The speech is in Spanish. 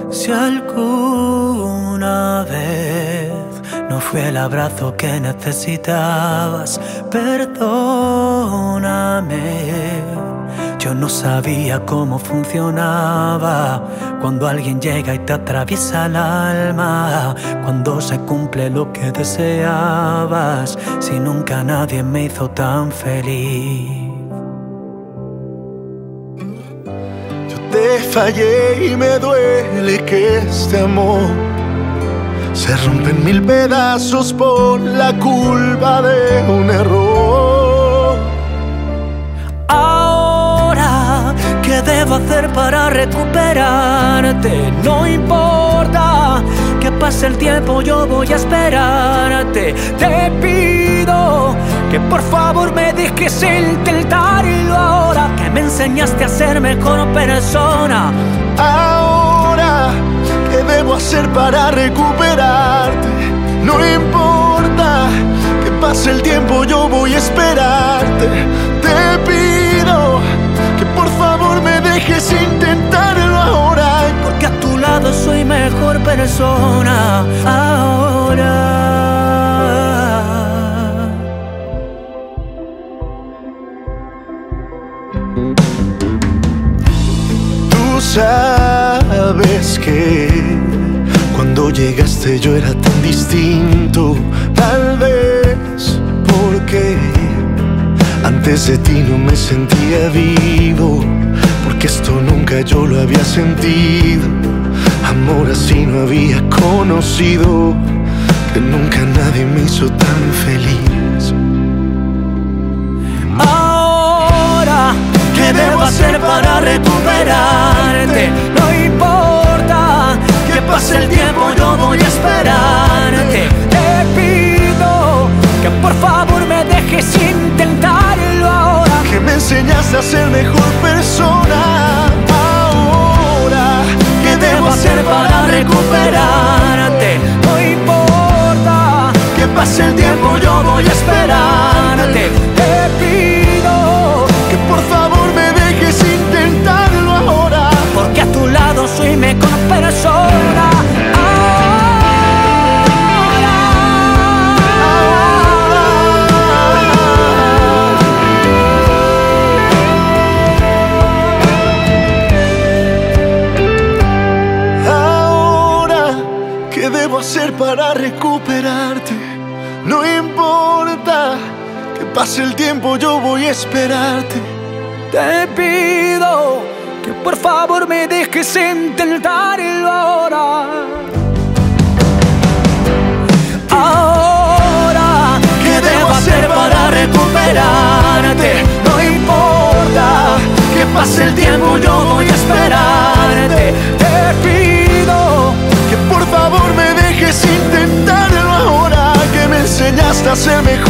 Si alguna vez no fue el abrazo que necesitabas, perdóname. Yo no sabía cómo funcionaba cuando alguien llega y te atraviesa el alma, cuando se cumple lo que deseabas, si nunca nadie me hizo tan feliz. Te fallé y me duele que este amor se rompe en mil pedazos por la culpa de un error. Ahora, ¿qué debo hacer para recuperarte? No importa que pase el tiempo, yo voy a esperarte. Te pido que por favor me dejes intentarlo ahora, que me enseñaste a ser mejor persona. Ahora, ¿qué debo hacer para recuperarte? No importa que pase el tiempo, yo voy a esperarte. Te pido que por favor me dejes intentarlo ahora, porque a tu lado soy mejor persona ahora. Tú sabes que cuando llegaste yo era tan distinto, tal vez porque antes de ti no me sentía vivo, porque esto nunca yo lo había sentido. Amor así no había conocido, que nunca nadie me hizo tan feliz. Ahora, ¿qué debo hacer para recuperarte? No importa que pase el tiempo, yo voy a esperarte. Te pido que por favor me dejes intentarlo ahora, que me enseñaste a ser mejor persona. Ahora, ¿qué debo hacer para recuperarte? No importa que pase el tiempo, yo voy a esperarte. Te pido que por favor me dejes intentarlo ahora, porque a tu lado soy mejor persona. ¿Qué debo hacer para recuperarte? No importa que pase el tiempo, yo voy a esperarte. Te pido que por favor me dejes intentarlo ahora. Ahora, ¿qué debo hacer para recuperarte? No importa que pase el tiempo, yo voy a esperarte. Te pido que por favor me dejes intentarlo ahora, que me enseñaste a ser mejor